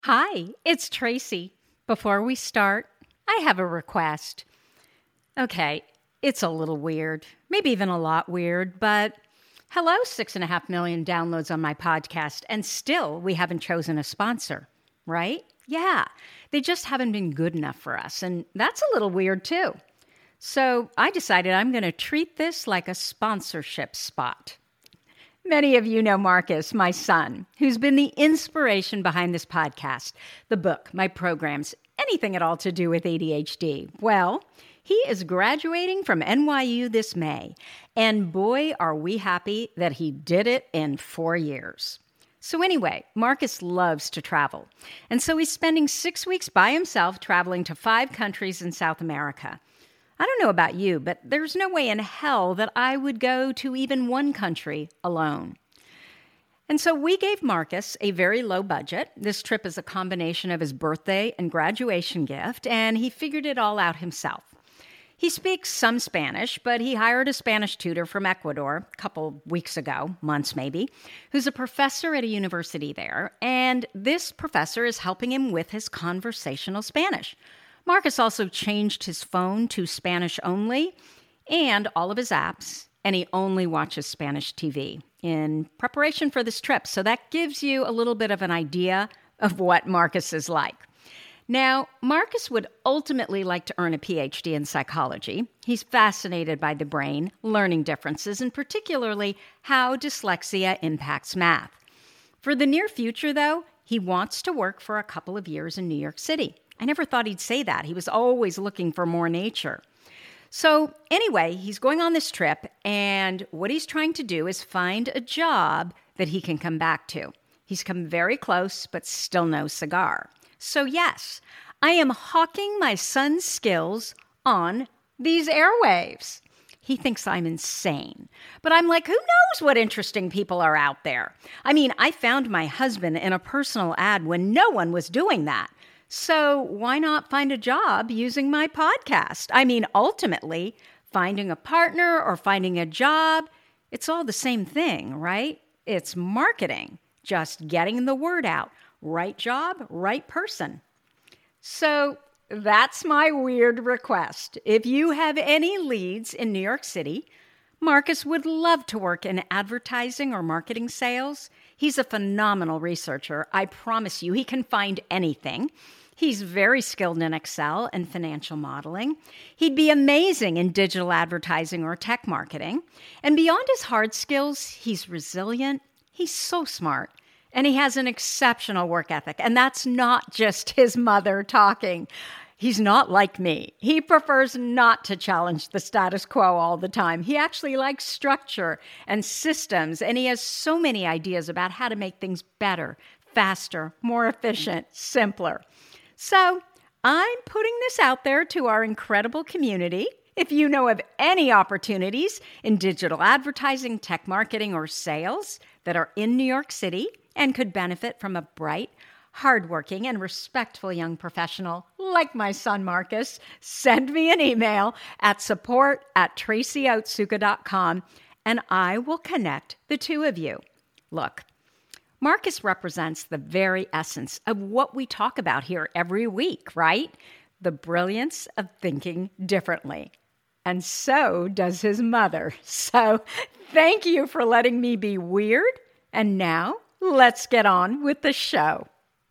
Hi, it's Tracy. Before we start, I have a request. Okay, it's a little weird, maybe even a lot weird, but hello, 6.5 million downloads on my podcast, and still we haven't chosen a sponsor, right? Yeah, they just haven't been good enough for us, and that's a little weird too. So I decided I'm going to treat this like a sponsorship spot. Many of you know Marcus, my son, who's been the inspiration behind this podcast, the book, my programs, anything at all to do with ADHD. Well, he is graduating from NYU this May, and boy, are we happy that he did it in 4 years. So anyway, Marcus loves to travel, and so he's spending 6 weeks by himself traveling to 5 countries in South America. I don't know about you, but there's no way in hell that I would go to even one country alone. And so we gave Marcus a very low budget. This trip is a combination of his birthday and graduation gift, and he figured it all out himself. He speaks some Spanish, but he hired a Spanish tutor from Ecuador a couple weeks ago, months maybe, who's a professor at a university there, and this professor is helping him with his conversational Spanish. Marcus also changed his phone to Spanish only and all of his apps, and he only watches Spanish TV in preparation for this trip. So that gives you a little bit of an idea of what Marcus is like. Now, Marcus would ultimately like to earn a PhD in psychology. He's fascinated by the brain, learning differences, and particularly how dyslexia impacts math. For the near future, though, he wants to work for a couple of years in New York City. I never thought he'd say that. He was always looking for more nature. So anyway, he's going on this trip, and what he's trying to do is find a job that he can come back to. He's come very close, but still no cigar. So yes, I am hawking my son's skills on these airwaves. He thinks I'm insane. But I'm like, who knows what interesting people are out there? I mean, I found my husband in a personal ad when no one was doing that. So why not find a job using my podcast? I mean, ultimately, finding a partner or finding a job, it's all the same thing, right? It's marketing, just getting the word out. Right job, right person. So that's my weird request. If you have any leads in New York City, Marcus would love to work in advertising or marketing sales. He's a phenomenal researcher. I promise you, he can find anything. He's very skilled in Excel and financial modeling. He'd be amazing in digital advertising or tech marketing. And beyond his hard skills, he's resilient. He's so smart. And he has an exceptional work ethic. And that's not just his mother talking. He's not like me. He prefers not to challenge the status quo all the time. He actually likes structure and systems. And he has so many ideas about how to make things better, faster, more efficient, simpler. So I'm putting this out there to our incredible community. If you know of any opportunities in digital advertising, tech marketing, or sales that are in New York City and could benefit from a bright, hardworking, and respectful young professional like my son Marcus, send me an email at support@tracyotsuka.com and I will connect the two of you. Look, Marcus represents the very essence of what we talk about here every week, right? The brilliance of thinking differently. And so does his mother. So thank you for letting me be weird. And now let's get on with the show.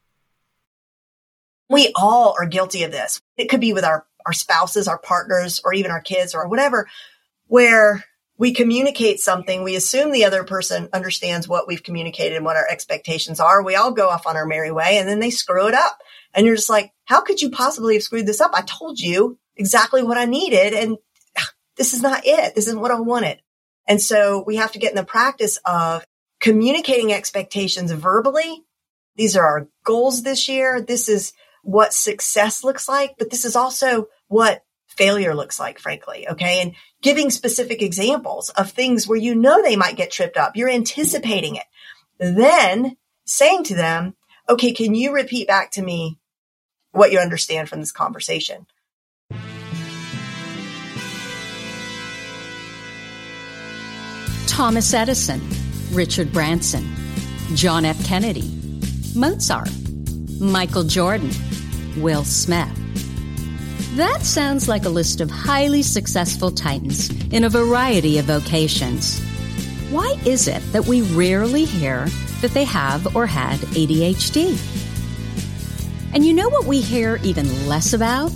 We all are guilty of this. It could be with our spouses, our partners, or even our kids or whatever, where we communicate something. We assume the other person understands what we've communicated and what our expectations are. We all go off on our merry way and then they screw it up. And you're just like, how could you possibly have screwed this up? I told you exactly what I needed and this is not it. This isn't what I wanted. And so we have to get in the practice of communicating expectations verbally. These are our goals this year. This is what success looks like, but this is also what failure looks like, frankly. Okay. And giving specific examples of things where you know they might get tripped up. You're anticipating it. Then saying to them, okay, can you repeat back to me what you understand from this conversation? Thomas Edison, Richard Branson, John F. Kennedy, Mozart, Michael Jordan, Will Smith. That sounds like a list of highly successful titans in a variety of vocations. Why is it that we rarely hear that they have or had ADHD? And you know what we hear even less about?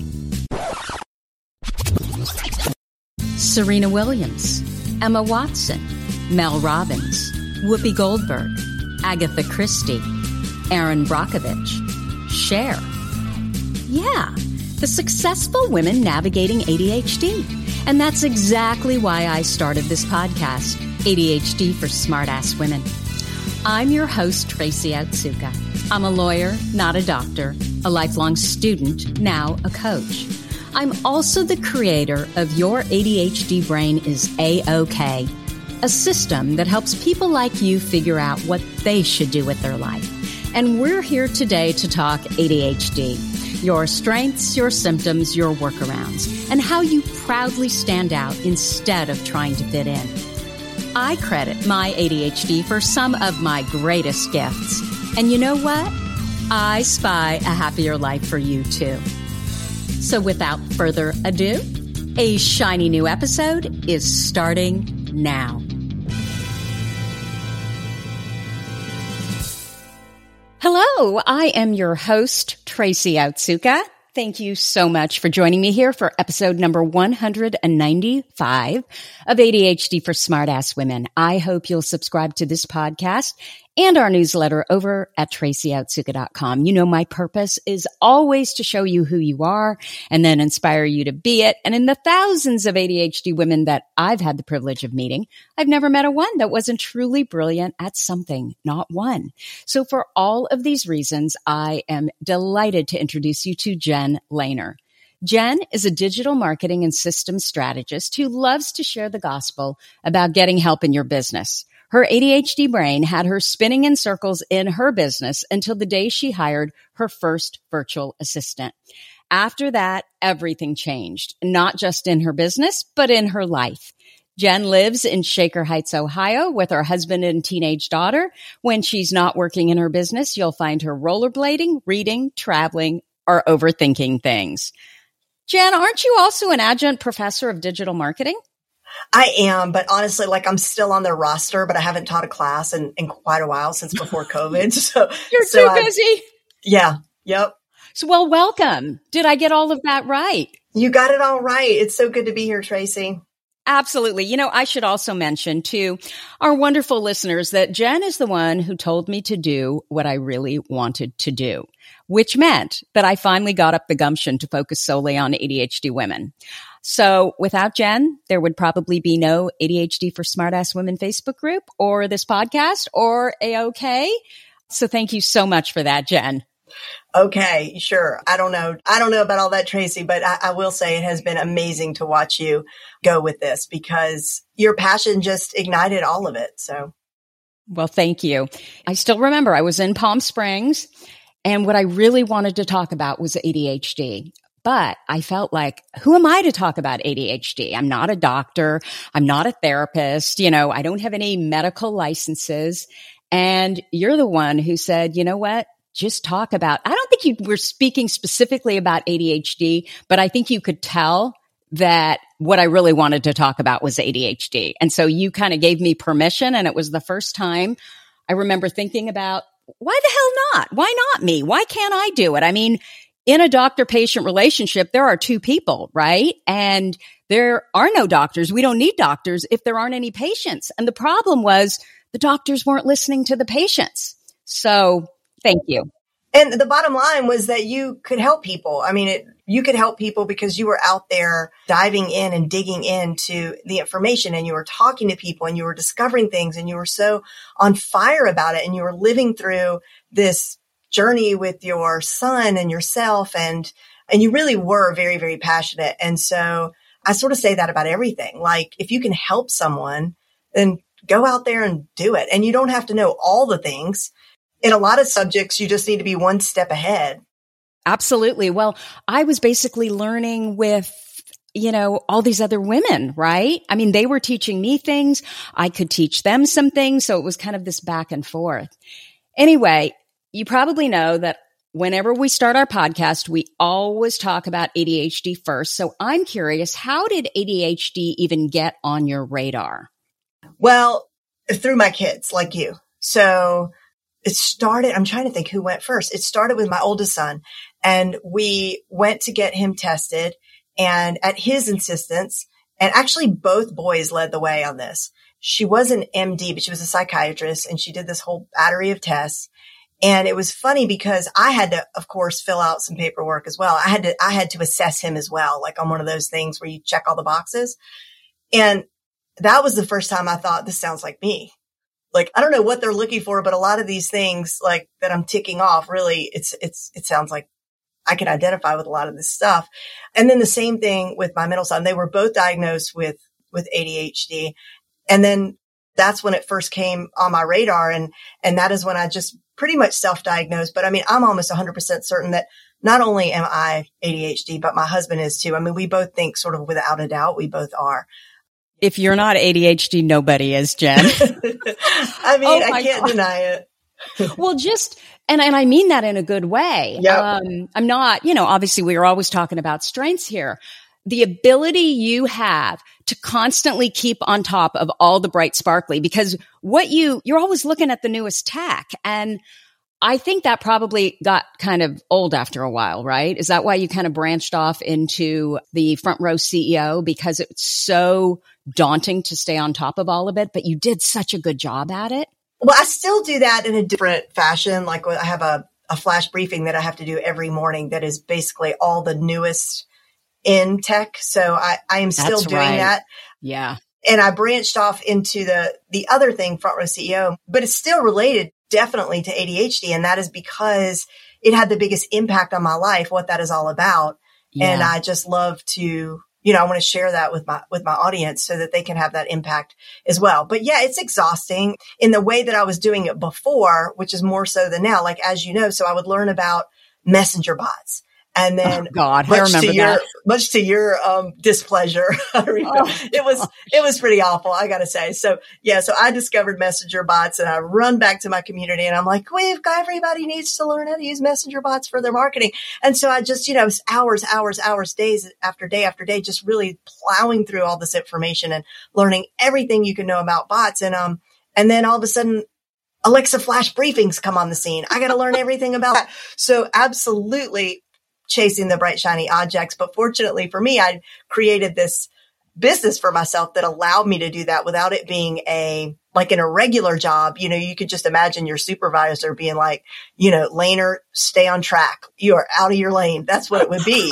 Serena Williams, Emma Watson, Mel Robbins, Whoopi Goldberg, Agatha Christie, Erin Brockovich, Cher. Yeah, the successful women navigating ADHD. And that's exactly why I started this podcast, ADHD for Smartass Women. I'm your host, Tracy Otsuka. I'm a lawyer, not a doctor, a lifelong student, now a coach. I'm also the creator of Your ADHD Brain is A-OK, a system that helps people like you figure out what they should do with their life. And we're here today to talk ADHD, your strengths, your symptoms, your workarounds, and how you proudly stand out instead of trying to fit in. I credit my ADHD for some of my greatest gifts. And you know what? I spy a happier life for you too. So without further ado, a shiny new episode is starting now. Hello, I am your host, Tracy Otsuka. Thank you so much for joining me here for episode number 195 of ADHD for Smartass Women. I hope you'll subscribe to this podcast and our newsletter over at tracyotsuka.com. You know, my purpose is always to show you who you are and then inspire you to be it. And in the thousands of ADHD women that I've had the privilege of meeting, I've never met a one that wasn't truly brilliant at something, not one. So for all of these reasons, I am delighted to introduce you to Jen Lehner. Jen is a digital marketing and systems strategist who loves to share the gospel about getting help in your business. Her ADHD brain had her spinning in circles in her business until the day she hired her first virtual assistant. After that, everything changed, not just in her business, but in her life. Jen lives in Shaker Heights, Ohio, with her husband and teenage daughter. When she's not working in her business, you'll find her rollerblading, reading, traveling, or overthinking things. Jen, aren't you also an adjunct professor of digital marketing? I am, but honestly, I'm still on their roster, but I haven't taught a class in quite a while since before COVID. You're too busy. Yeah. Yep. So, well, welcome. Did I get all of that right? You got it all right. It's so good to be here, Tracy. Absolutely. You know, I should also mention to our wonderful listeners that Jen is the one who told me to do what I really wanted to do, which meant that I finally got up the gumption to focus solely on ADHD women. So without Jen, there would probably be no ADHD for Smartass Women Facebook group or this podcast or A-OK. So thank you so much for that, Jen. Okay, sure. I don't know about all that, Tracy, but I will say it has been amazing to watch you go with this because your passion just ignited all of it. So, well, thank you. I still remember I was in Palm Springs and what I really wanted to talk about was ADHD. But I felt like, who am I to talk about ADHD? I'm not a doctor. I'm not a therapist. You know, I don't have any medical licenses. And you're the one who said, you know what? Just talk about, I don't think you were speaking specifically about ADHD, but I think you could tell that what I really wanted to talk about was ADHD. And so you kind of gave me permission. And it was the first time I remember thinking about, why the hell not? Why not me? Why can't I do it? I mean, in a doctor-patient relationship, there are two people, right? And there are no doctors. We don't need doctors if there aren't any patients. And the problem was the doctors weren't listening to the patients. So thank you. And the bottom line was that you could help people. I mean, you could help people because you were out there diving in and digging into the information and you were talking to people and you were discovering things and you were so on fire about it and you were living through this journey with your son and yourself and you really were very, very passionate. And so I sort of say that about everything. Like if you can help someone, then go out there and do it. And you don't have to know all the things. In a lot of subjects, you just need to be one step ahead. Absolutely. Well, I was basically learning with, you know, all these other women, right? I mean, they were teaching me things. I could teach them some things. So it was kind of this back and forth. Anyway, you probably know that whenever we start our podcast, we always talk about ADHD first. So I'm curious, how did ADHD even get on your radar? Well, through my kids, like you. So it started, I'm trying to think who went first. It started with my oldest son, and we went to get him tested, and at his insistence, and actually both boys led the way on this. She was an MD, but she was a psychiatrist, and she did this whole battery of tests. And it was funny because I had to, of course, fill out some paperwork as well. I had to assess him as well, like on one of those things where you check all the boxes. And that was the first time I thought, this sounds like me. Like, I don't know what they're looking for, but a lot of these things like that I'm ticking off, really, it sounds like I can identify with a lot of this stuff. And then the same thing with my middle son. They were both diagnosed with ADHD. And then that's when it first came on my radar. And that is when I just pretty much self-diagnosed. But I mean, I'm almost 100% certain that not only am I ADHD, but my husband is too. I mean, we both think sort of without a doubt, we both are. If you're not ADHD, nobody is, Jen. I mean, I can't deny it. Well, and I mean that in a good way. Yep. I'm not, obviously we are always talking about strengths here. The ability you have to constantly keep on top of all the bright sparkly, because you're always looking at the newest tech. And I think that probably got kind of old after a while, right? Is that why you kind of branched off into the Front Row CEO? Because it's so daunting to stay on top of all of it, but you did such a good job at it. Well, I still do that in a different fashion. Like I have a flash briefing that I have to do every morning that is basically all the newest in tech. So I am still doing that. Yeah. And I branched off into the other thing, Front Row CEO, but it's still related definitely to ADHD. And that is because it had the biggest impact on my life, what that is all about. Yeah. And I just love to, I want to share that with my audience so that they can have that impact as well. But yeah, it's exhausting in the way that I was doing it before, which is more so than now. Like, as you know, so I would learn about messenger bots. And then, much to your displeasure, it was pretty awful, I gotta say. So yeah, so I discovered messenger bots, and I run back to my community, and I'm like, everybody needs to learn how to use messenger bots for their marketing. And so I just, hours, days after day, just really plowing through all this information and learning everything you can know about bots. And then all of a sudden, Alexa flash briefings come on the scene. I got to learn everything about that. So absolutely chasing the bright, shiny objects. But fortunately for me, I created this business for myself that allowed me to do that without it being like in a regular job. You could just imagine your supervisor being like, Laner, stay on track. You are out of your lane. That's what it would be,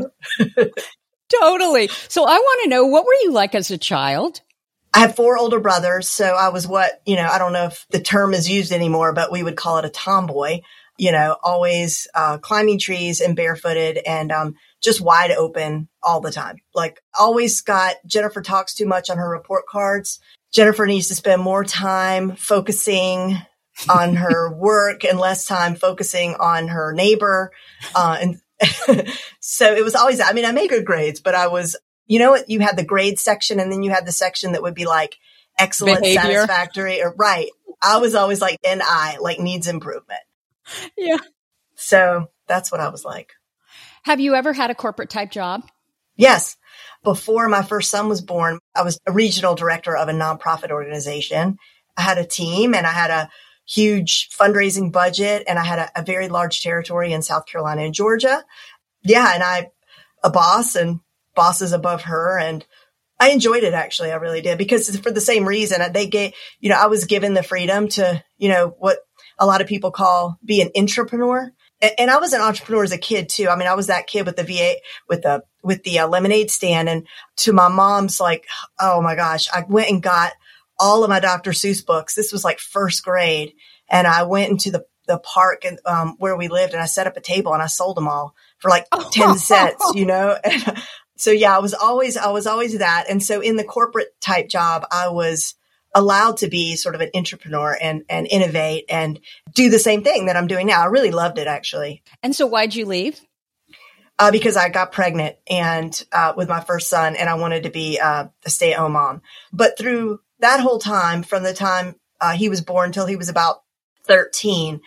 Totally. So I want to know, what were you like as a child? I have 4 older brothers. So I was I don't know if the term is used anymore, but we would call it a tomboy. Always climbing trees and barefooted and just wide open all the time. Like, always got Jennifer talks too much on her report cards. Jennifer needs to spend more time focusing on her work and less time focusing on her neighbor. And so it was always, I made good grades, but I was, you had the grade section, and then you had the section that would be like excellent, behavior, satisfactory, or right. I was always like NI, like needs improvement. Yeah. So that's what I was like. Have you ever had a corporate type job? Yes. Before my first son was born, I was a regional director of a nonprofit organization. I had a team, and I had a huge fundraising budget, and I had a very large territory in South Carolina and Georgia. Yeah. And a boss and bosses above her. And I enjoyed it, actually. I really did, because for the same reason they gave, I was given the freedom to, what a lot of people call be an intrapreneur. And I was an entrepreneur as a kid too. I was that kid with the V8, with the lemonade stand. And to my mom's like, oh my gosh, I went and got all of my Dr. Seuss books. This was like first grade. And I went into the park and, where we lived, and I set up a table and I sold them all for like 10 cents, And so yeah, I was always that. And so in the corporate type job, I was allowed to be sort of an entrepreneur and innovate and do the same thing that I'm doing now. I really loved it, actually. And so why'd you leave? Because I got pregnant with my first son, and I wanted to be a stay-at-home mom. But through that whole time, from the time he was born till he was about 13,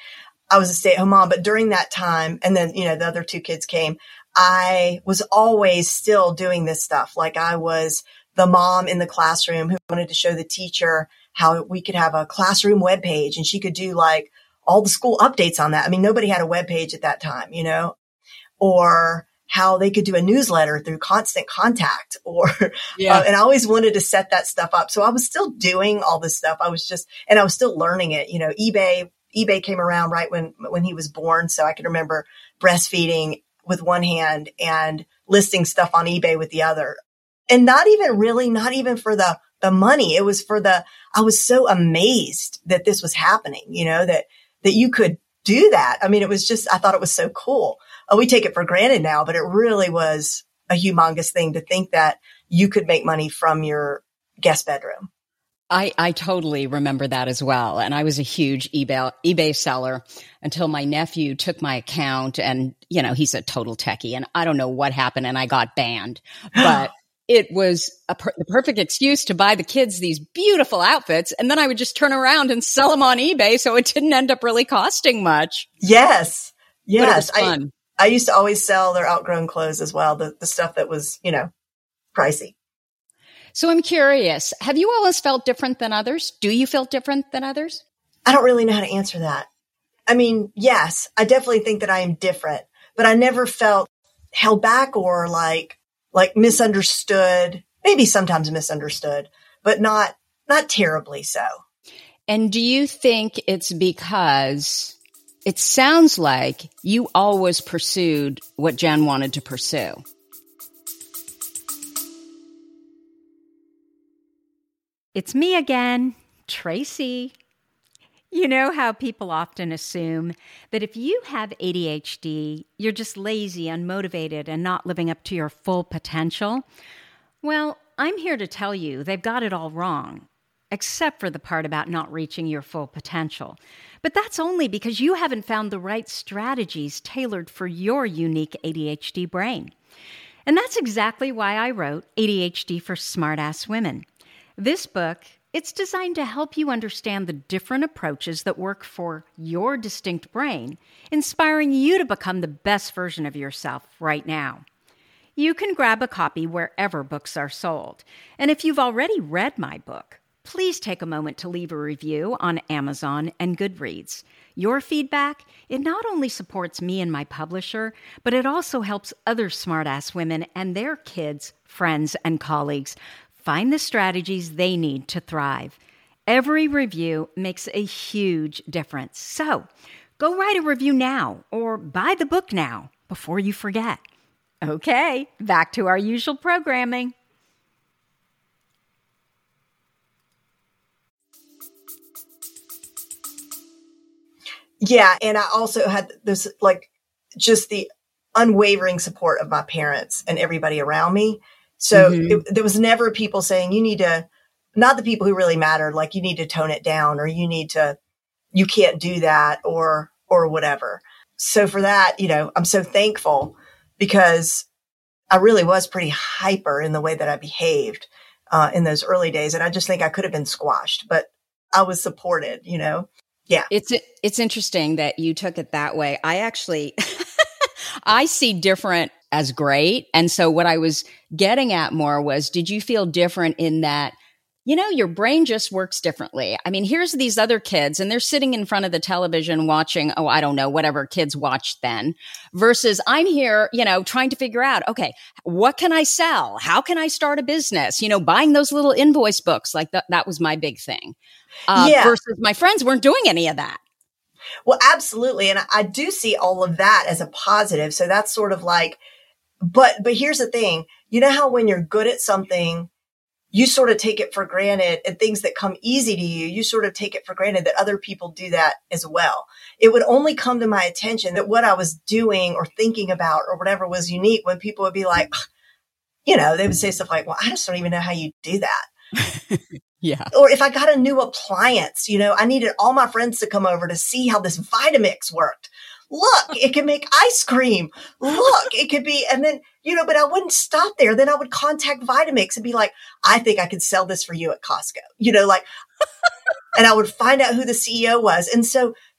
I was a stay-at-home mom, but during that time, and then, the other two kids came, I was always still doing this stuff. Like I was the mom in the classroom who wanted to show the teacher how we could have a classroom webpage and she could do like all the school updates on that. I mean, nobody had a webpage at that time, or how they could do a newsletter through Constant Contact and I always wanted to set that stuff up. So I was still doing all this stuff. I was still learning it. eBay came around right when he was born. So I can remember breastfeeding with one hand and listing stuff on eBay with the other. And not even for the money. It was I was so amazed that this was happening, that you could do that. I mean, I thought it was so cool. We take it for granted now, but it really was a humongous thing to think that you could make money from your guest bedroom. I totally remember that as well. And I was a huge eBay seller until my nephew took my account and, he's a total techie and I don't know what happened and I got banned, but it was the perfect excuse to buy the kids these beautiful outfits. And then I would just turn around and sell them on eBay. So it didn't end up really costing much. Yes. But it was fun. I used to always sell their outgrown clothes as well. The stuff that was, pricey. So I'm curious, have you always felt different than others? Do you feel different than others? I don't really know how to answer that. I mean, yes, I definitely think that I am different, but I never felt held back or like misunderstood, maybe sometimes misunderstood, but not terribly so. And do you think it's because it sounds like you always pursued what Jen wanted to pursue? It's me again, Tracy. You know how people often assume that if you have ADHD, you're just lazy, unmotivated, and not living up to your full potential? Well, I'm here to tell you they've got it all wrong, except for the part about not reaching your full potential. But that's only because you haven't found the right strategies tailored for your unique ADHD brain. And that's exactly why I wrote ADHD for Smartass Women. This book, it's designed to help you understand the different approaches that work for your distinct brain, inspiring you to become the best version of yourself right now. You can grab a copy wherever books are sold. And if you've already read my book, please take a moment to leave a review on Amazon and Goodreads. Your feedback, it not only supports me and my publisher, but it also helps other smartass women and their kids, friends, and colleagues find the strategies they need to thrive. Every review makes a huge difference. So go write a review now or buy the book now before you forget. Okay, back to our usual programming. Yeah. And I also had this, just the unwavering support of my parents and everybody around me. So there was never people saying you need to, not the people who really mattered, like you need to tone it down or you can't do that or whatever. So for that, I'm so thankful because I really was pretty hyper in the way that I behaved in those early days. And I just think I could have been squashed, but I was supported, Yeah. It's interesting that you took it that way. I actually, I see different as great. And so what I was getting at more was, did you feel different in that, your brain just works differently? I mean, here's these other kids and they're sitting in front of the television watching, I don't know, whatever kids watched then, versus I'm here, trying to figure out, okay, what can I sell? How can I start a business? Buying those little invoice books, like that was my big thing. Versus my friends weren't doing any of that. Well, absolutely. And I do see all of that as a positive. So that's sort of like, but here's the thing, how when you're good at something, you sort of take it for granted, and things that come easy to you, you sort of take it for granted that other people do that as well. It would only come to my attention that what I was doing or thinking about or whatever was unique when people would be like, they would say stuff like, well, I just don't even know how you do that. Yeah. Or if I got a new appliance, I needed all my friends to come over to see how this Vitamix worked. Look, it can make ice cream. Look, it could be, and then, but I wouldn't stop there. Then I would contact Vitamix and be like, I think I could sell this for you at Costco, and I would find out who the CEO was. And so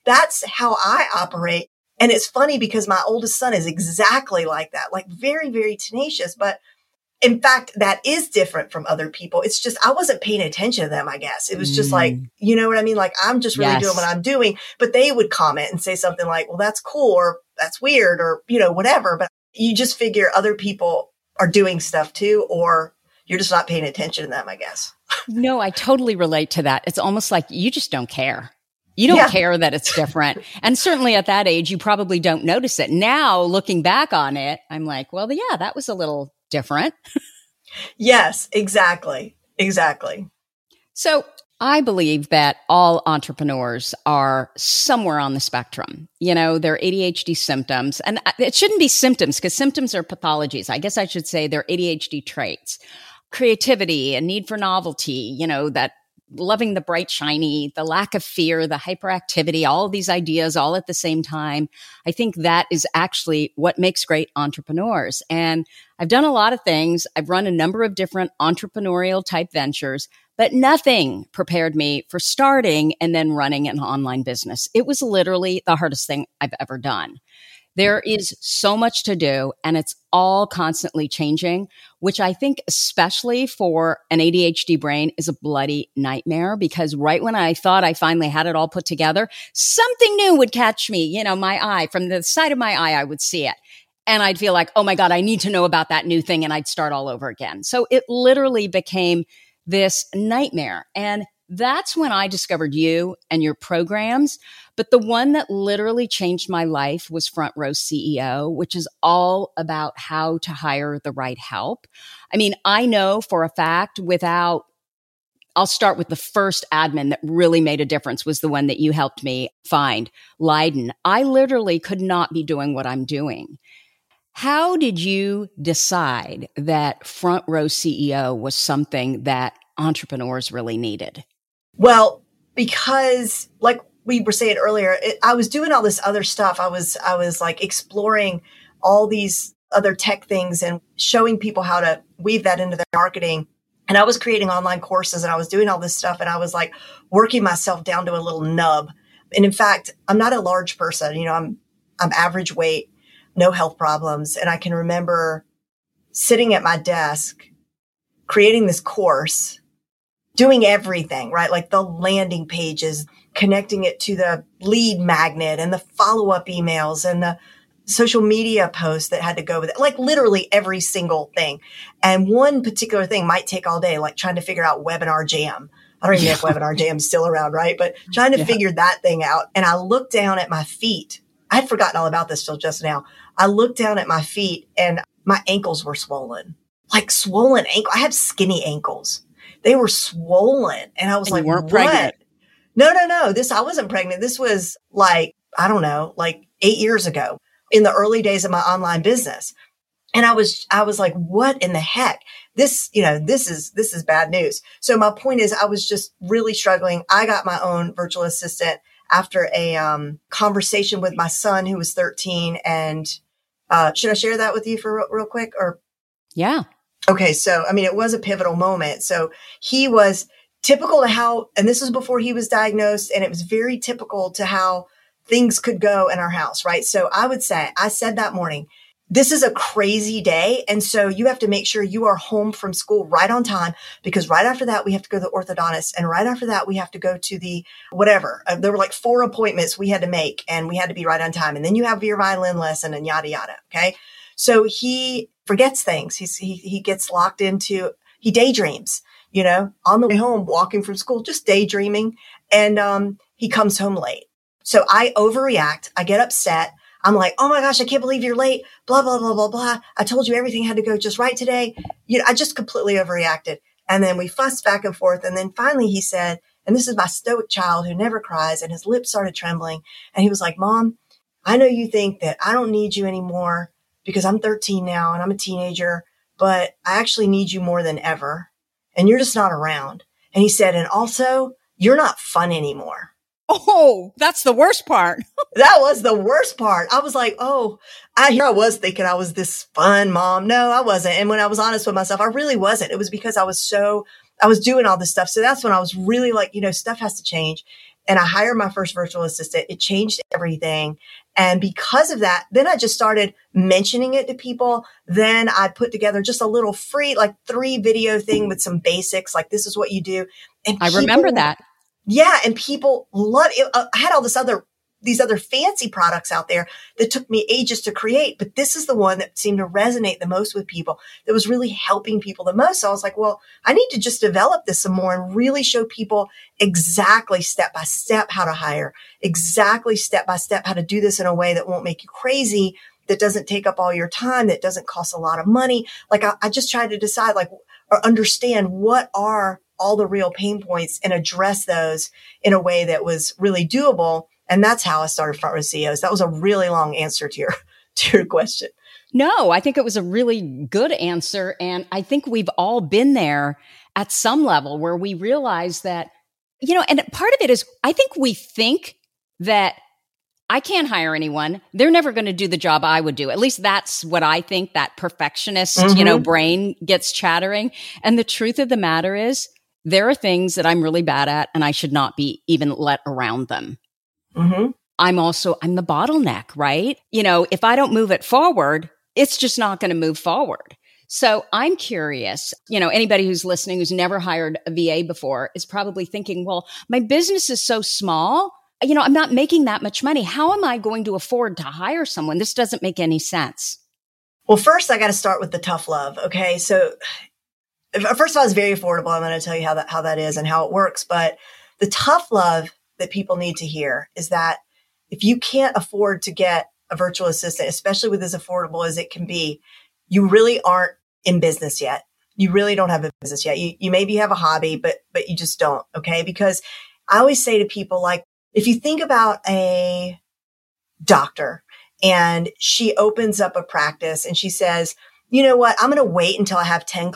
that's how I operate. And it's funny because my oldest son is exactly like that, like very, very tenacious. But in fact, that is different from other people. It's just, I wasn't paying attention to them, I guess. It was just like, you know what I mean? Like, I'm just really doing what I'm doing. But they would comment and say something like, well, that's cool, or that's weird, or, you know, whatever. But you just figure other people are doing stuff too, or you're just not paying attention to them, I guess. No, I totally relate to that. It's almost like you just don't care. You don't care that it's different. And certainly at that age, you probably don't notice it. Now, looking back on it, I'm like, well, yeah, that was a little different. Yes, exactly. Exactly. So I believe that all entrepreneurs are somewhere on the spectrum. You know, their ADHD symptoms, and it shouldn't be symptoms because symptoms are pathologies. I guess I should say they're ADHD traits. Creativity and need for novelty, you know, that loving the bright, shiny, the lack of fear, the hyperactivity, all of these ideas all at the same time. I think that is actually what makes great entrepreneurs. And I've done a lot of things. I've run a number of different entrepreneurial type ventures, but nothing prepared me for starting and then running an online business. It was literally the hardest thing I've ever done. There is so much to do, and it's all constantly changing, which I think, especially for an ADHD brain, is a bloody nightmare, because right when I thought I finally had it all put together, something new would catch me. You know, my eye, from the side of my eye, I would see it. And I'd feel like, oh my God, I need to know about that new thing. And I'd start all over again. So it literally became this nightmare. And that's when I discovered you and your programs. But the one that literally changed my life was Front Row CEO, which is all about how to hire the right help. I mean, I know for a fact I'll start with the first admin that really made a difference was the one that you helped me find, Leiden. I literally could not be doing what I'm doing. How did you decide that Front Row CEO was something that entrepreneurs really needed? Well, because like we were saying earlier, I was doing all this other stuff. I was like exploring all these other tech things and showing people how to weave that into their marketing. And I was creating online courses and I was doing all this stuff. And I was like working myself down to a little nub. And in fact, I'm not a large person. You know, I'm average weight, no health problems. And I can remember sitting at my desk, creating this course, doing everything, right? Like the landing pages, connecting it to the lead magnet and the follow-up emails and the social media posts that had to go with it, like literally every single thing. And one particular thing might take all day, like trying to figure out Webinar Jam. I don't even know if Webinar Jam is still around, right? But trying to figure that thing out. And I looked down at my feet. I had forgotten all about this till just now. I looked down at my feet and my ankles were swollen, like swollen ankle. I have skinny ankles. They were swollen. And I was like, you weren't what? pregnant. No. I wasn't pregnant. This was like, I don't know, like 8 years ago in the early days of my online business. And I was like, what in the heck? This is bad news. So my point is I was just really struggling. I got my own virtual assistant after a conversation with my son who was 13. And should I share that with you for real quick? Or yeah. Okay. So, I mean, it was a pivotal moment. So he was typical to how, and this was before he was diagnosed, and it was very typical to how things could go in our house, right? So I would say, I said that morning, this is a crazy day. And so you have to make sure you are home from school right on time, because right after that, we have to go to the orthodontist. And right after that, we have to go to the whatever. There were like 4 appointments we had to make, and we had to be right on time. And then you have your violin lesson and yada, yada. Okay. So he forgets things. He gets locked into, he daydreams, you know, on the way home, walking from school, just daydreaming. And he comes home late. So I overreact. I get upset. I'm like, oh my gosh, I can't believe you're late. Blah, blah, blah, blah, blah. I told you everything had to go just right today. You know, I just completely overreacted. And then we fussed back and forth. And then finally he said, and this is my stoic child who never cries, and his lips started trembling. And he was like, Mom, I know you think that I don't need you anymore because I'm 13 now and I'm a teenager, but I actually need you more than ever. And you're just not around. And he said, and also you're not fun anymore. Oh, that's the worst part. That was the worst part. I was like, oh, I was thinking I was this fun mom. No, I wasn't. And when I was honest with myself, I really wasn't. It was because I was doing all this stuff. So that's when I was really like, you know, stuff has to change. and I hired my first virtual assistant. It changed everything. And because of that, then I just started mentioning it to people. Then I put together just a little free, like 3 video thing with some basics, like this is what you do. And I remember that. Yeah. And people love it. I had all these other fancy products out there that took me ages to create, but this is the one that seemed to resonate the most with people, that was really helping people the most. So I was like, well, I need to just develop this some more and really show people exactly step by step how to hire, exactly step by step how to do this in a way that won't make you crazy, that doesn't take up all your time, that doesn't cost a lot of money. Like I just tried to decide or understand what are all the real pain points and address those in a way that was really doable. And that's how I started Front Row CEOs. That was a really long answer to your question. No, I think it was a really good answer. And I think we've all been there at some level where we realize that, and part of it is, I think we think that I can't hire anyone. They're never going to do the job I would do. At least that's what I think, that perfectionist, brain gets chattering. And the truth of the matter is, there are things that I'm really bad at and I should not be even let around them. Mm-hmm. I'm the bottleneck, right? If I don't move it forward, it's just not going to move forward. So I'm curious, anybody who's listening who's never hired a VA before is probably thinking, well, my business is so small, I'm not making that much money. How am I going to afford to hire someone? This doesn't make any sense. Well, first I got to start with the tough love. Okay. So first of all, it's very affordable. I'm going to tell you how that is and how it works. But the tough love that people need to hear is that if you can't afford to get a virtual assistant, especially with as affordable as it can be, you really aren't in business yet. You really don't have a business yet. You maybe have a hobby, but you just don't. Okay. Because I always say to people, like, if you think about a doctor and she opens up a practice and she says, you know what, I'm going to wait until I have 10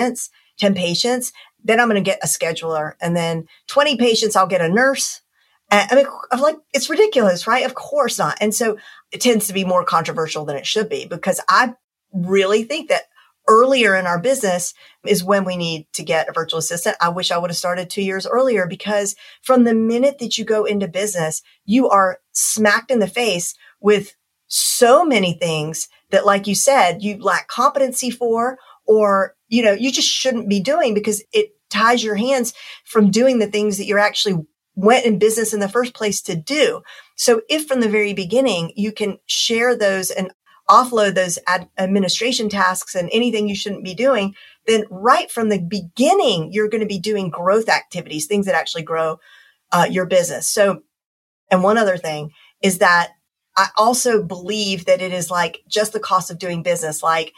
patients. Then I'm going to get a scheduler, and then 20 patients, I'll get a nurse. I'm like, it's ridiculous, right? Of course not. And so it tends to be more controversial than it should be, because I really think that earlier in our business is when we need to get a virtual assistant. I wish I would have started 2 years earlier, because from the minute that you go into business, you are smacked in the face with so many things that, like you said, you lack competency for, or, you just shouldn't be doing, because it ties your hands from doing the things that you're actually went in business in the first place to do. So if from the very beginning you can share those and offload those administration tasks and anything you shouldn't be doing, then right from the beginning, you're going to be doing growth activities, things that actually grow your business. So, and one other thing is that I also believe that it is like just the cost of doing business. Like,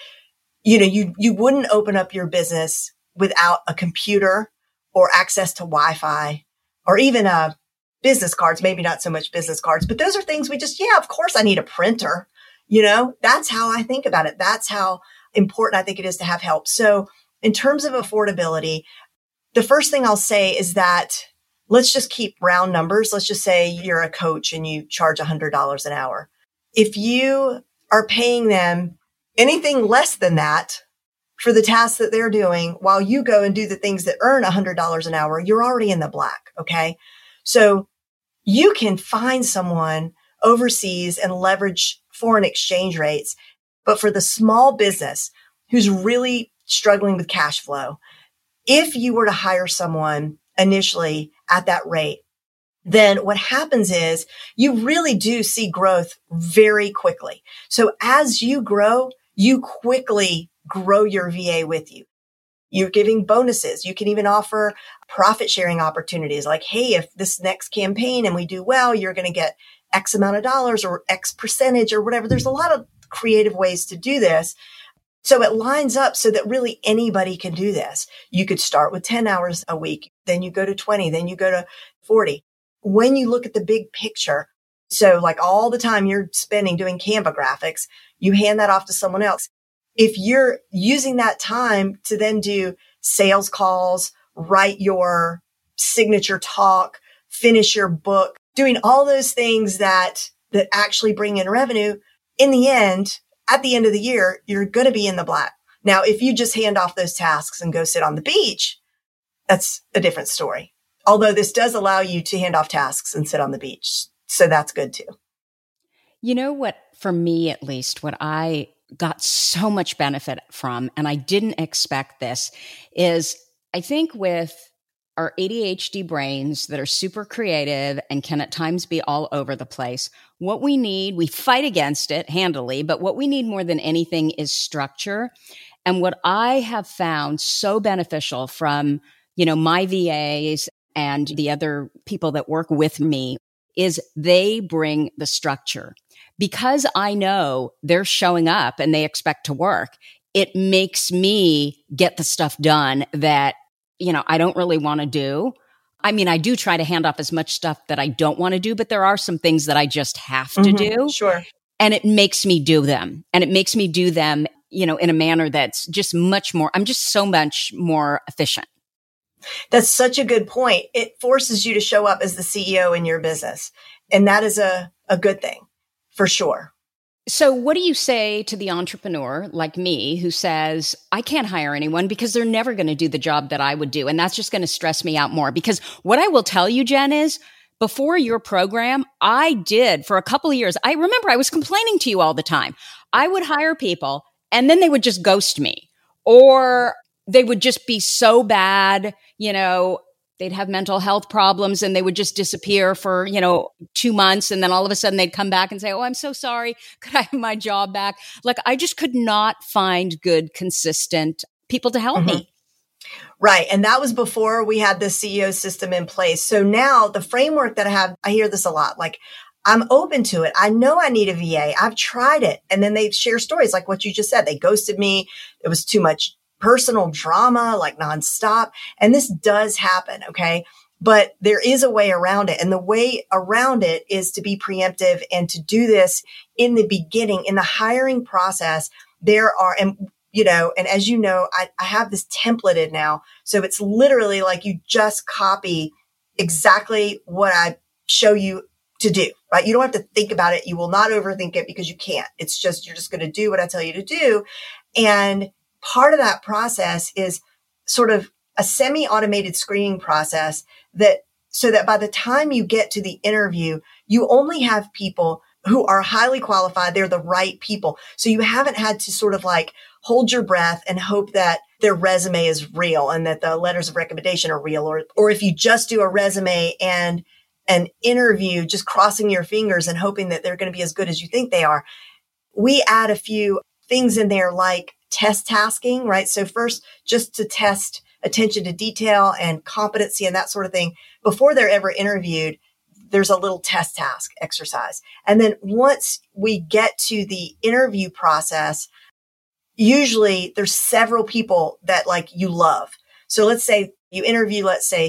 you wouldn't open up your business without a computer or access to Wi-Fi, or even business cards, maybe not so much business cards, but those are things of course I need a printer. That's how I think about it. That's how important I think it is to have help. So in terms of affordability, the first thing I'll say is that let's just keep round numbers. Let's just say you're a coach and you charge $100 an hour. If you are paying them anything less than that for the tasks that they're doing while you go and do the things that earn $100 an hour, you're already in the black. Okay. So you can find someone overseas and leverage foreign exchange rates. But for the small business who's really struggling with cash flow, if you were to hire someone initially at that rate, then what happens is you really do see growth very quickly. So as you grow, you quickly grow your VA with you. You're giving bonuses. You can even offer profit sharing opportunities like, hey, if this next campaign and we do well, you're going to get X amount of dollars or X percentage or whatever. There's a lot of creative ways to do this. So it lines up so that really anybody can do this. You could start with 10 hours a week, then you go to 20, then you go to 40. When you look at the big picture, so like all the time you're spending doing Canva graphics, you hand that off to someone else. If you're using that time to then do sales calls, write your signature talk, finish your book, doing all those things that actually bring in revenue, in the end, at the end of the year, you're going to be in the black. Now, if you just hand off those tasks and go sit on the beach, that's a different story. Although this does allow you to hand off tasks and sit on the beach. So that's good too. You know what, for me at least, what I got so much benefit from, and I didn't expect this, is I think with our ADHD brains that are super creative and can at times be all over the place, what we need, we fight against it handily, but what we need more than anything is structure. And what I have found so beneficial from, my VAs and the other people that work with me is they bring the structure. Because I know they're showing up and they expect to work, it makes me get the stuff done that, I don't really want to do. I mean, I do try to hand off as much stuff that I don't want to do, but there are some things that I just have to do. Sure. And it makes me do them. And it makes me do them, in a manner that's just I'm just so much more efficient. That's such a good point. It forces you to show up as the CEO in your business. And that is a good thing, for sure. So what do you say to the entrepreneur like me who says, I can't hire anyone because they're never going to do the job that I would do. And that's just going to stress me out more. Because what I will tell you, Jen, is before your program, I did for a couple of years. I remember I was complaining to you all the time. I would hire people and then they would just ghost me, or they would just be so bad, they'd have mental health problems and they would just disappear for, 2 months. And then all of a sudden they'd come back and say, oh, I'm so sorry. Could I have my job back? Like, I just could not find good, consistent people to help me. Right. And that was before we had the CEO system in place. So now the framework that I have, I hear this a lot. Like, I'm open to it. I know I need a VA. I've tried it. And then they share stories like what you just said. They ghosted me. It was too much personal drama, like nonstop. And this does happen. Okay. But there is a way around it. And the way around it is to be preemptive and to do this in the beginning, in the hiring process. There are, and as you know, I have this templated now. So it's literally like you just copy exactly what I show you to do, right? You don't have to think about it. You will not overthink it because you can't. It's just, you're just going to do what I tell you to do. And part of that process is sort of a semi-automated screening process so that by the time you get to the interview, you only have people who are highly qualified. They're the right people. So you haven't had to sort of like hold your breath and hope that their resume is real and that the letters of recommendation are real. Or if you just do a resume and an interview, just crossing your fingers and hoping that they're going to be as good as you think they are. We add a few things in there like test tasking, right? So first, just to test attention to detail and competency and that sort of thing. Before they're ever interviewed, there's a little test task exercise. And then once we get to the interview process, usually there's several people that like you love. So let's say you interview,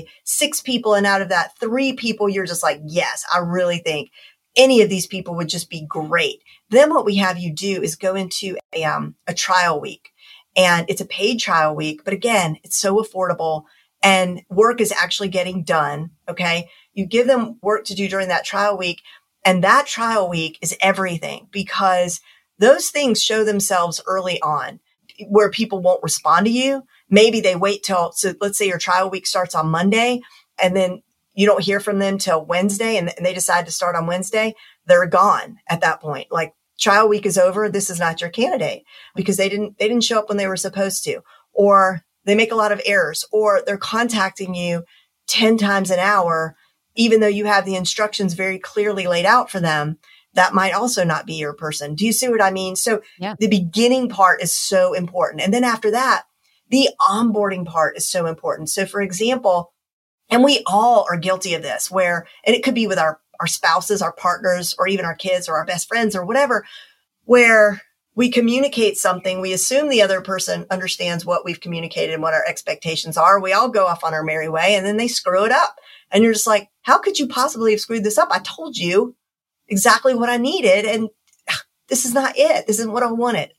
6 people, and out of that 3 people, you're just like, yes, I really think any of these people would just be great. Then what we have you do is go into a trial week, and it's a paid trial week. But again, it's so affordable and work is actually getting done. Okay. You give them work to do during that trial week, and that trial week is everything because those things show themselves early on where people won't respond to you. Maybe they wait so let's say your trial week starts on Monday and then you don't hear from them till Wednesday and they decide to start on Wednesday. They're gone at that point. Like, trial week is over. This is not your candidate because they didn't show up when they were supposed to, or they make a lot of errors, or they're contacting you 10 times an hour, even though you have the instructions very clearly laid out for them. That might also not be your person. Do you see what I mean? So The beginning part is so important. And then after that, the onboarding part is so important. So for example, and we all are guilty of this and it could be with our spouses, our partners, or even our kids or our best friends or whatever, where we communicate something. We assume the other person understands what we've communicated and what our expectations are. We all go off on our merry way and then they screw it up. And you're just like, how could you possibly have screwed this up? I told you exactly what I needed. And this is not it. This isn't what I wanted,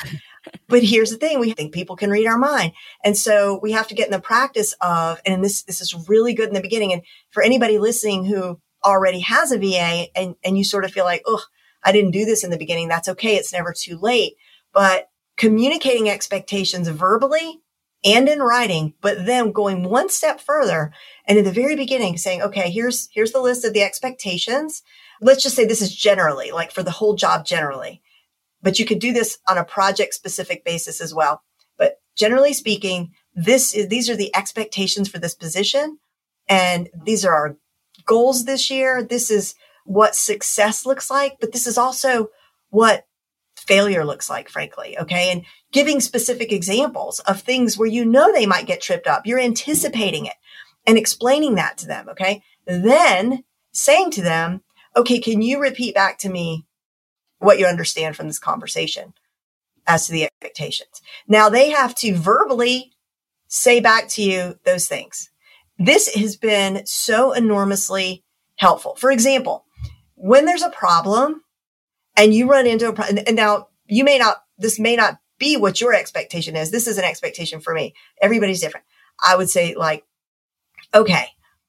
But here's the thing. We think people can read our mind. And so we have to get in the practice of, and this is really good in the beginning. And for anybody listening who already has a VA and you sort of feel like, oh, I didn't do this in the beginning. That's okay. It's never too late. But communicating expectations verbally and in writing, but then going one step further and in the very beginning saying, okay, here's the list of the expectations. Let's just say this is generally, like for the whole job generally, but you could do this on a project specific basis as well. But generally speaking, these are the expectations for this position. And these are our goals this year. This is what success looks like, but this is also what failure looks like, frankly. Okay. And giving specific examples of things where you know they might get tripped up. You're anticipating it and explaining that to them. Okay. Then saying to them, okay, can you repeat back to me what you understand from this conversation as to the expectations? Now they have to verbally say back to you those things. This has been so enormously helpful. For example, when there's a problem and you run into a problem, and now this may not be what your expectation is. This is an expectation for me. Everybody's different. I would say like, okay,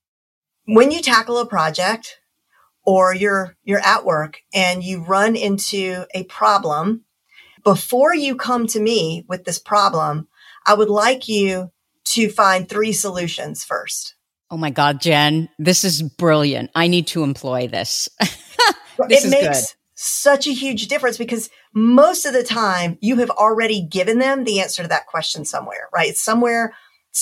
when you tackle a project or you're at work and you run into a problem, before you come to me with this problem, I would like you to find 3 solutions first. Oh my God, Jen, this is brilliant. I need to employ this. This it makes such a huge difference because most of the time you have already given them the answer to that question somewhere, right? Somewhere.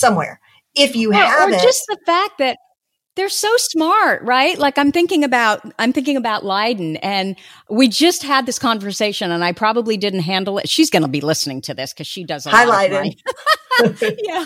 If you haven't, or just the fact that they're so smart, right? Like I'm thinking about Leiden, and we just had this conversation and I probably didn't handle it. She's going to be listening to this because she does a lot of mine. Yeah.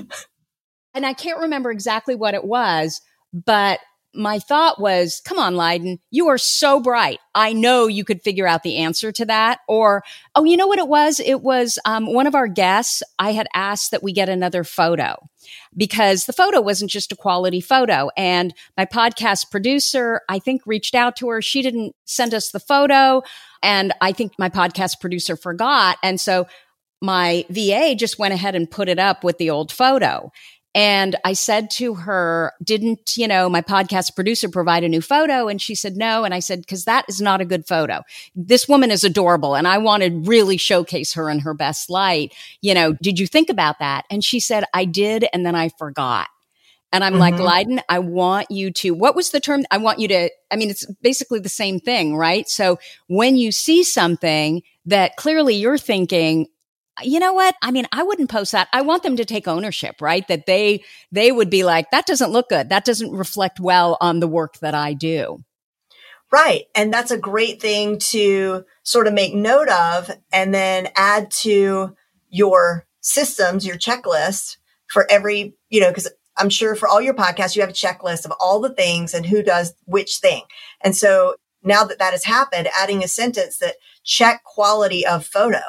And I can't remember exactly what it was, but my thought was, come on, Leiden, you are so bright. I know you could figure out the answer to that. Or, oh, you know what it was? It was one of our guests. I had asked that we get another photo because the photo wasn't just a quality photo. And my podcast producer, I think, reached out to her. She didn't send us the photo. And I think my podcast producer forgot. And so my VA just went ahead and put it up with the old photo. And I said to her, didn't, my podcast producer provide a new photo? And she said, no. And I said, because that is not a good photo. This woman is adorable. And I want to really showcase her in her best light. Did you think about that? And she said, I did. And then I forgot. And I'm like, Leiden, I want you to, what was the term? I want you to, it's basically the same thing, right? So when you see something that clearly you're thinking, you know what? I wouldn't post that. I want them to take ownership, right? That they would be like, that doesn't look good. That doesn't reflect well on the work that I do. Right. And that's a great thing to sort of make note of and then add to your systems, your checklist for every, because I'm sure for all your podcasts, you have a checklist of all the things and who does which thing. And so now that has happened, adding a sentence that check quality of photo.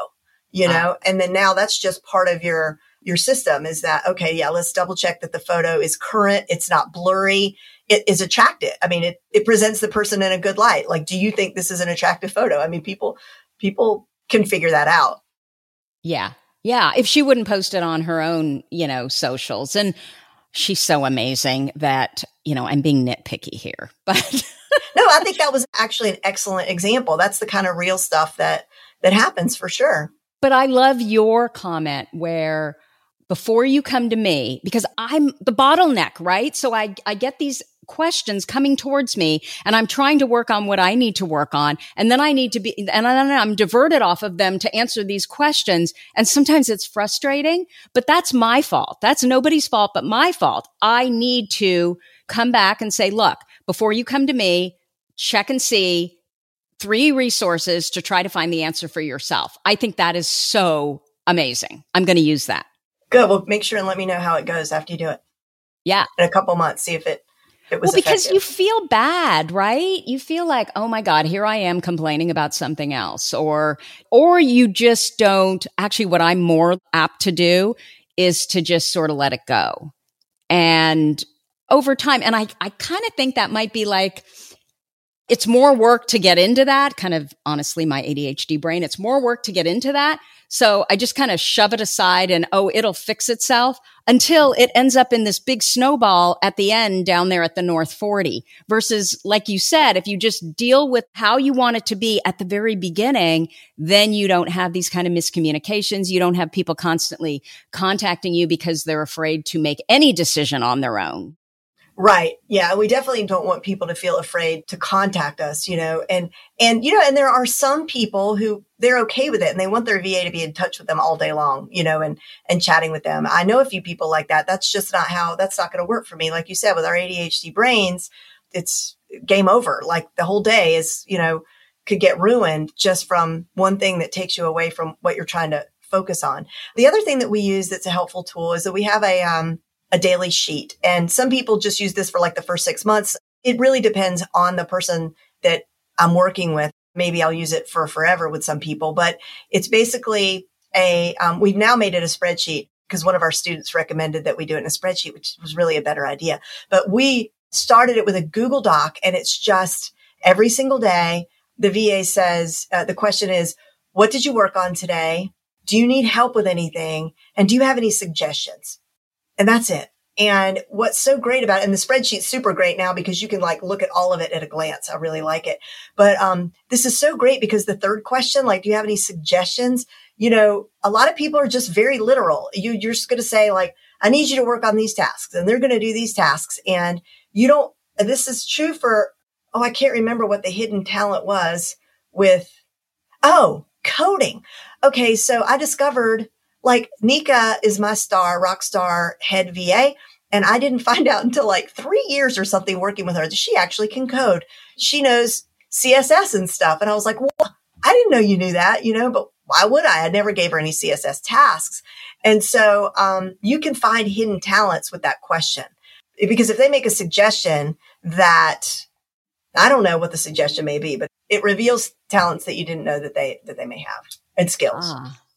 And then now that's just part of your system is that, okay, yeah, let's double check that the photo is current. It's not blurry. It is attractive. It presents the person in a good light. Like, do you think this is an attractive photo? People can figure that out. Yeah. Yeah. If she wouldn't post it on her own, socials, and she's so amazing that, I'm being nitpicky here, but no, I think that was actually an excellent example. That's the kind of real stuff that happens for sure. But I love your comment where before you come to me, because I'm the bottleneck, right? So I get these questions coming towards me and I'm trying to work on what I need to work on. And then I'm diverted off of them to answer these questions. And sometimes it's frustrating, but that's my fault. That's nobody's fault, but my fault. I need to come back and say, look, before you come to me, check and see 3 resources to try to find the answer for yourself. I think that is so amazing. I'm going to use that. Good. Well, make sure and let me know how it goes after you do it. Yeah. In a couple months, see if it was because effective. You feel bad, right? You feel like, oh my God, here I am complaining about something else. Or you just don't. Actually, what I'm more apt to do is to just sort of let it go. And over time, and I kind of think that might be like, it's more work to get into that, kind of honestly, my ADHD brain, it's more work to get into that. So I just kind of shove it aside and, it'll fix itself until it ends up in this big snowball at the end down there at the North 40 versus, like you said, if you just deal with how you want it to be at the very beginning, then you don't have these kind of miscommunications. You don't have people constantly contacting you because they're afraid to make any decision on their own. Right. Yeah. We definitely don't want people to feel afraid to contact us, and there are some people who they're okay with it and they want their VA to be in touch with them all day long, and chatting with them. I know a few people like that. That's just not that's not going to work for me. Like you said, with our ADHD brains, it's game over. Like the whole day is, could get ruined just from one thing that takes you away from what you're trying to focus on. The other thing that we use that's a helpful tool is that we have a daily sheet. And some people just use this for like the first 6 months. It really depends on the person that I'm working with. Maybe I'll use it for forever with some people, but it's basically we've now made it a spreadsheet because one of our students recommended that we do it in a spreadsheet, which was really a better idea. But we started it with a Google Doc, and it's just every single day, the VA says, the question is, what did you work on today? Do you need help with anything? And do you have any suggestions? And that's it. And what's so great about it, and the spreadsheet's super great now because you can like look at all of it at a glance. I really like it. But this is so great because the third question, like, do you have any suggestions? A lot of people are just very literal. You're just going to say like, I need you to work on these tasks, and they're going to do these tasks. And this is true for, I can't remember what the hidden talent was with, coding. Okay. So I discovered like Nika is my rock star head VA. And I didn't find out until like 3 years or something working with her that she actually can code. She knows CSS and stuff. And I was like, well, I didn't know you knew that, but why would I? I never gave her any CSS tasks. And so you can find hidden talents with that question, because if they make a suggestion that I don't know what the suggestion may be, but it reveals talents that you didn't know that they may have and skills.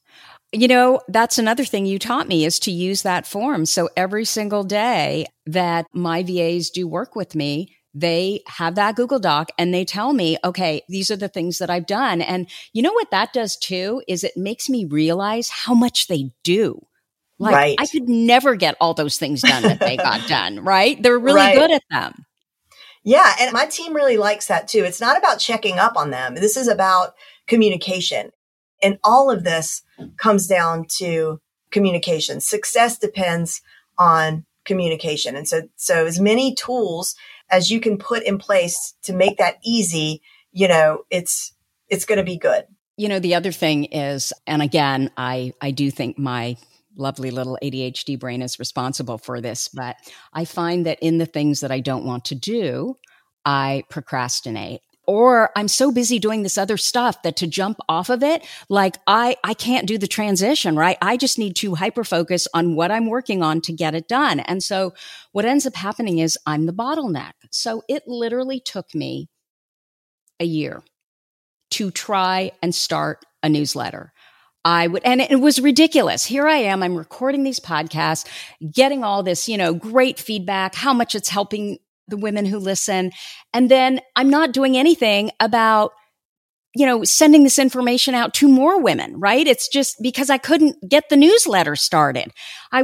That's another thing you taught me is to use that form. So every single day that my VAs do work with me, they have that Google Doc and they tell me, okay, these are the things that I've done. And you know what that does too, is it makes me realize how much they do. Like right. I could never get all those things done that they got done, right? They're really good at them. Yeah. And my team really likes that too. It's not about checking up on them. This is about communication. And all of this comes down to communication. Success depends on communication. And so as many tools as you can put in place to make that easy, it's going to be good. The other thing is, and again, I do think my lovely little ADHD brain is responsible for this, but I find that in the things that I don't want to do, I procrastinate. Or I'm so busy doing this other stuff that to jump off of it, like I can't do the transition, right? I just need to hyper-focus on what I'm working on to get it done. And so what ends up happening is I'm the bottleneck. So it literally took me a year to try and start a newsletter. And it was ridiculous. Here I am, I'm recording these podcasts, getting all this, great feedback, how much it's helping the women who listen. And then I'm not doing anything about, sending this information out to more women, right? It's just because I couldn't get the newsletter started. I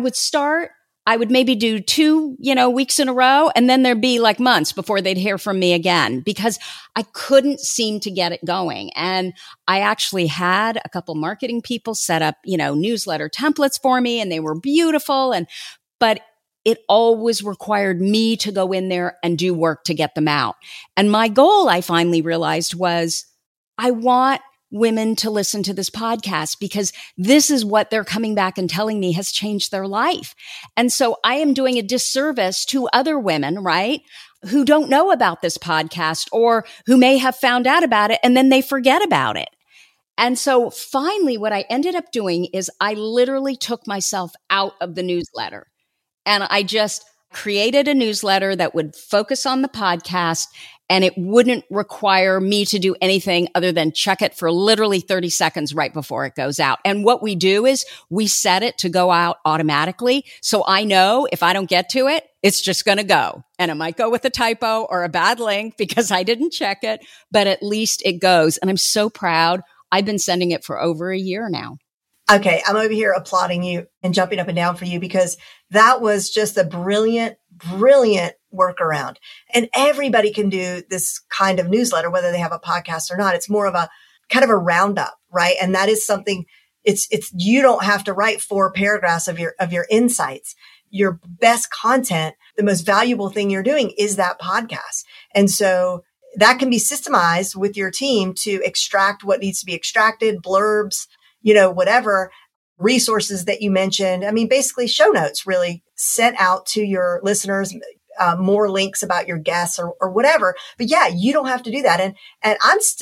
would maybe do 2, weeks in a row, and then there'd be like months before they'd hear from me again because I couldn't seem to get it going. And I actually had a couple marketing people set up, newsletter templates for me, and they were beautiful. But it always required me to go in there and do work to get them out. And my goal, I finally realized, was I want women to listen to this podcast because this is what they're coming back and telling me has changed their life. And so I am doing a disservice to other women, right, who don't know about this podcast or who may have found out about it and then they forget about it. And so finally, what I ended up doing is I literally took myself out of the newsletter. And I just created a newsletter that would focus on the podcast. and it wouldn't require me to do anything other than check it for literally 30 seconds right before it goes out. And what we do is we set it to go out automatically. So I know if I don't get to it, it's just going to go. And it might go with a typo or a bad link because I didn't check it, but at least it goes. And I'm so proud. I've been sending it for over a year now. Okay, I'm over here applauding you and jumping up and down for you because that was just a brilliant, brilliant workaround. And everybody can do this kind of newsletter, whether they have a podcast or not. It's more of a kind of a roundup, right? And that is something you don't have to write 4 paragraphs of your insights. Your best content, the most valuable thing you're doing is that podcast. And so that can be systemized with your team to extract what needs to be extracted, blurbs, whatever resources that you mentioned. I mean, basically show notes really sent out to your listeners, more links about your guests or whatever. But yeah, you don't have to do that. And I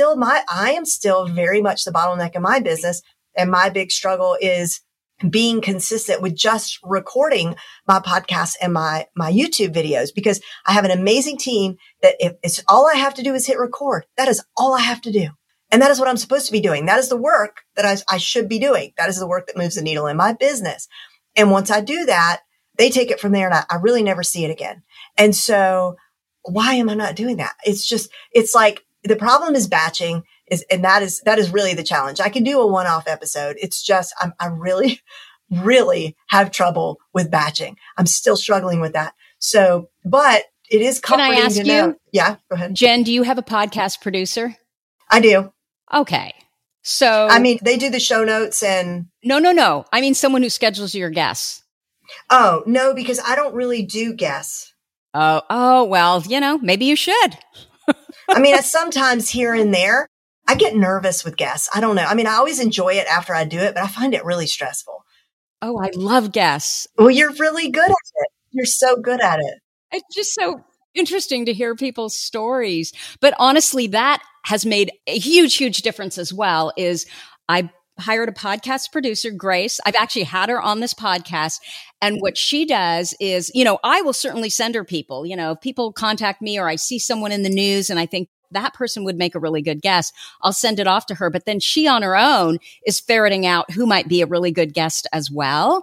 am still very much the bottleneck in my business. And my big struggle is being consistent with just recording my podcast and my YouTube videos, because I have an amazing team that if it's all I have to do is hit record, that is all I have to do. And that is what I'm supposed to be doing. That is the work that I should be doing. That is the work that moves the needle in my business. And once I do that, they take it from there and I really never see it again. And so why am I not doing that? It's like the problem is batching and that is really the challenge. I can do a one-off episode. It's just, I really, really have trouble with batching. I'm still struggling with that. So, but it is comforting Can I ask to know. you? Yeah, go ahead. Jen, do you have a podcast producer? I do. Okay. So, I mean, they do the show notes and. No. I mean, someone who schedules your guests. Oh, no, because I don't really do guests. Oh, well, maybe you should. I mean, sometimes here and there, I get nervous with guests. I don't know. I mean, I always enjoy it after I do it, but I find it really stressful. Oh, I love guests. Well, you're really good at it. You're so good at it. It's just so interesting to hear people's stories. But honestly, that has made a huge, huge difference as well. Is I hired a podcast producer, Grace. I've actually had her on this podcast. And what she does is, I will certainly send her people. If people contact me or I see someone in the news and I think that person would make a really good guest, I'll send it off to her. But then she on her own is ferreting out who might be a really good guest as well.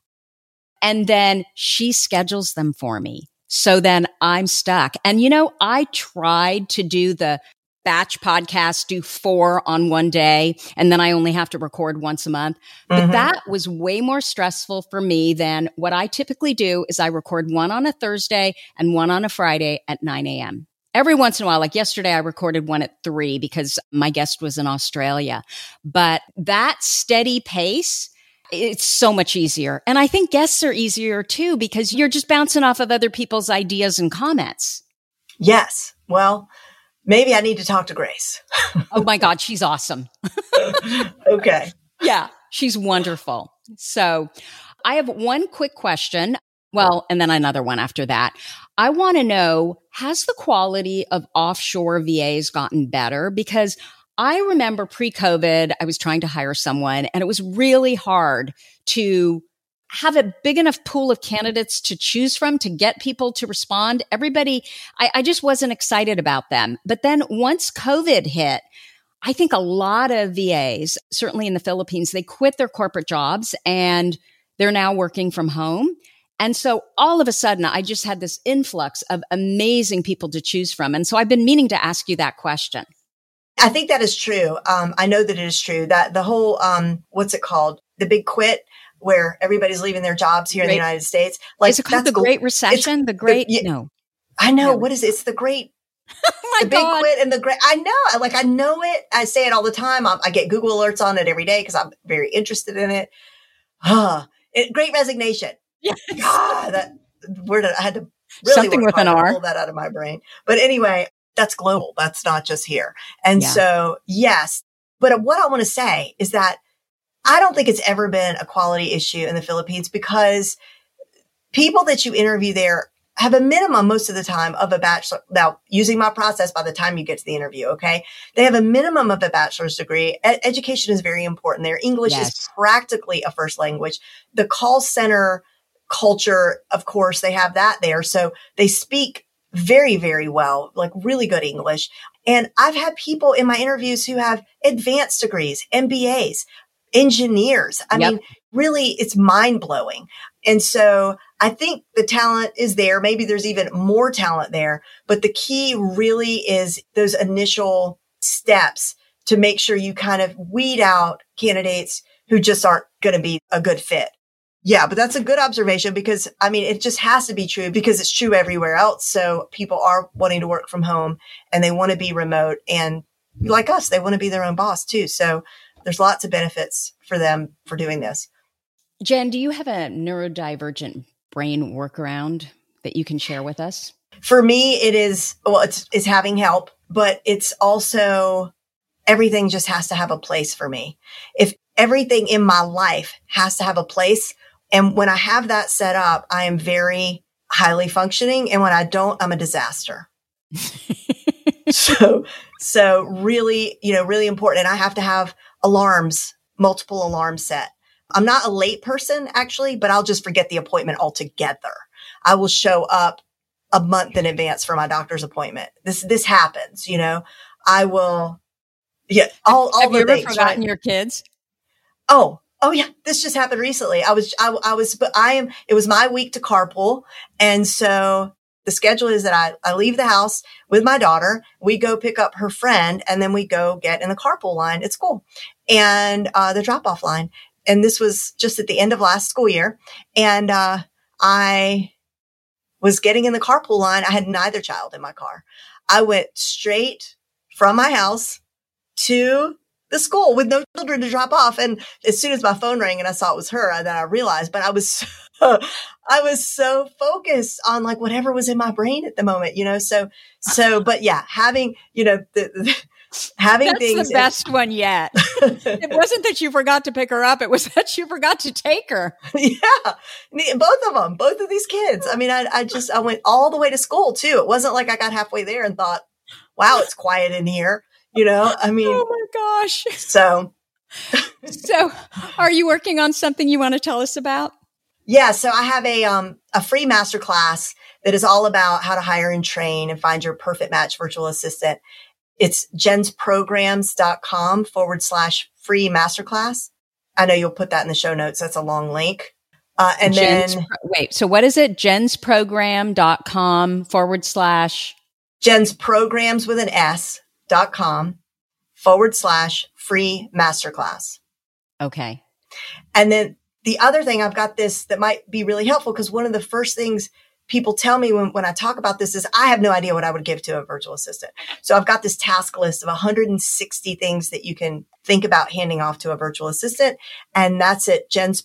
And then she schedules them for me. So then I'm stuck. And, I tried to do the batch podcast, do 4 on one day, and then I only have to record once a month. But that was way more stressful for me than what I typically do is I record 1 on a Thursday and 1 on a Friday at 9 a.m. Every once in a while, like yesterday, I recorded 1 at 3 because my guest was in Australia. But that steady pace, it's so much easier. And I think guests are easier too, because you're just bouncing off of other people's ideas and comments. Yes. Well, maybe I need to talk to Grace. Oh my God, she's awesome. Okay. Yeah, she's wonderful. So I have one quick question. Well, and then another one after that. I want to know, has the quality of offshore VAs gotten better? Because I remember pre-COVID, I was trying to hire someone and it was really hard to have a big enough pool of candidates to choose from to get people to respond. Everybody, I just wasn't excited about them. But then once COVID hit, I think a lot of VAs, certainly in the Philippines, they quit their corporate jobs and they're now working from home. And so all of a sudden, I just had this influx of amazing people to choose from. And so I've been meaning to ask you that question. I think that is true. I know that it is true that the whole, what's it called? The big quit, where everybody's leaving their jobs here in the United States. Like, is it called the Great Recession? The Great, no. I know. What is it? It's the Great, oh the big quit and the great. I know. I know it. I say it all the time. I get Google alerts on it every day because I'm very interested in it. Great Resignation. Yes. God, that word, I had to really something work with an hard R. to pull that out of my brain. But anyway, that's global. That's not just here. And so, yes. But what I want to say is that I don't think it's ever been a quality issue in the Philippines because people that you interview there have a minimum most of the time of a bachelor. Now, using my process by the time you get to the interview, okay? They have a minimum of a bachelor's degree. Education is very important there. English is practically a first language. The call center culture, of course, they have that there. So they speak very, very well, like really good English. And I've had people in my interviews who have advanced degrees, MBAs, engineers. I mean, really, it's mind blowing. And so I think the talent is there. Maybe there's even more talent there, but the key really is those initial steps to make sure you kind of weed out candidates who just aren't going to be a good fit. Yeah, but that's a good observation because, I mean, it just has to be true because it's true everywhere else. So people are wanting to work from home and they want to be remote. And like us, they want to be their own boss too. So there's lots of benefits for them for doing this. Jen, do you have a neurodivergent brain workaround that you can share with us? For me, it is, well, it's having help, but it's also everything just has to have a place for me. If everything in my life has to have a place, and when I have that set up, I am very highly functioning. And when I don't, I'm a disaster. So really, really important. And I have to have alarms, multiple alarms set. I'm not a late person actually, but I'll just forget the appointment altogether. I will show up a month in advance for my doctor's appointment. This happens, I will. Yeah. All have the you ever things, forgotten right? your kids? Oh yeah. This just happened recently. It was my week to carpool. And so the schedule is that I leave the house with my daughter. We go pick up her friend and then we go get in the carpool line at school and, the drop off line. And this was just at the end of last school year. And, I was getting in the carpool line. I had neither child in my car. I went straight from my house to the school with no children to drop off. And as soon as my phone rang and I saw it was her, then I realized, but I was so focused on like whatever was in my brain at the moment, but yeah, having, having That's things. the best one yet. It wasn't that you forgot to pick her up. It was that you forgot to take her. Yeah. Both of these kids. I mean, I went all the way to school too. It wasn't like I got halfway there and thought, wow, it's quiet in here. I mean, oh my gosh. So are you working on something you want to tell us about? Yeah. So I have a free masterclass that is all about how to hire and train and find your perfect match virtual assistant. It's jensprograms.com/free masterclass. I know you'll put that in the show notes. That's a long link. So what is it? jensprogram.com/ jensprograms with an s.com/free masterclass. Okay. And then the other thing, I've got this that might be really helpful because one of the first things people tell me when I talk about this is I have no idea what I would give to a virtual assistant. So I've got this task list of 160 things that you can think about handing off to a virtual assistant. And that's at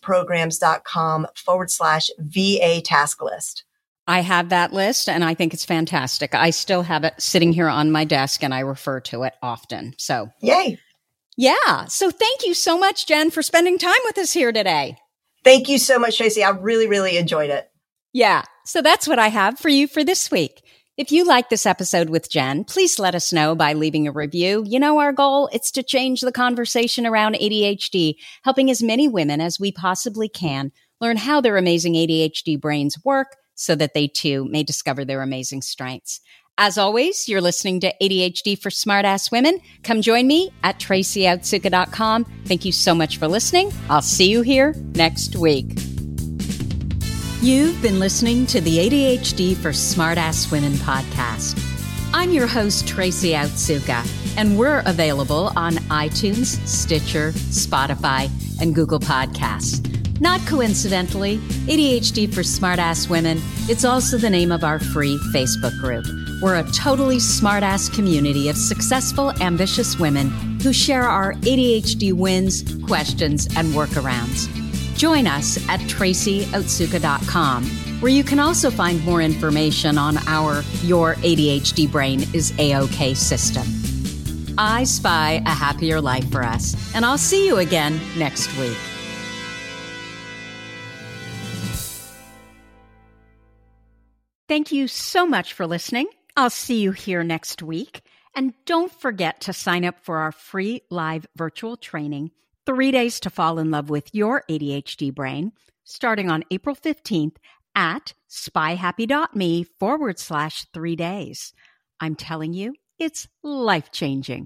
jensprograms.com/VA task list. I have that list and I think it's fantastic. I still have it sitting here on my desk and I refer to it often. So yay. Yeah. So thank you so much, Jen, for spending time with us here today. Thank you so much, Tracy. I really, really enjoyed it. Yeah. So that's what I have for you for this week. If you like this episode with Jen, please let us know by leaving a review. Our goal is to change the conversation around ADHD, helping as many women as we possibly can learn how their amazing ADHD brains work so that they too may discover their amazing strengths. As always, you're listening to ADHD for Smartass Women. Come join me at TracyOutsuka.com. Thank you so much for listening. I'll see you here next week. You've been listening to the ADHD for Smartass Women podcast. I'm your host, Tracy Outsuka, and we're available on iTunes, Stitcher, Spotify, and Google Podcasts. Not coincidentally, ADHD for Smartass Women, it's also the name of our free Facebook group. We're a totally smartass community of successful, ambitious women who share our ADHD wins, questions, and workarounds. Join us at TracyOutsuka.com, where you can also find more information on our Your ADHD Brain is A-OK system. I spy a happier life for us, and I'll see you again next week. Thank you so much for listening. I'll see you here next week. And don't forget to sign up for our free live virtual training, 3 days to fall in love with your ADHD brain, starting on April 15th at spyhappy.me/3 days. I'm telling you, it's life-changing.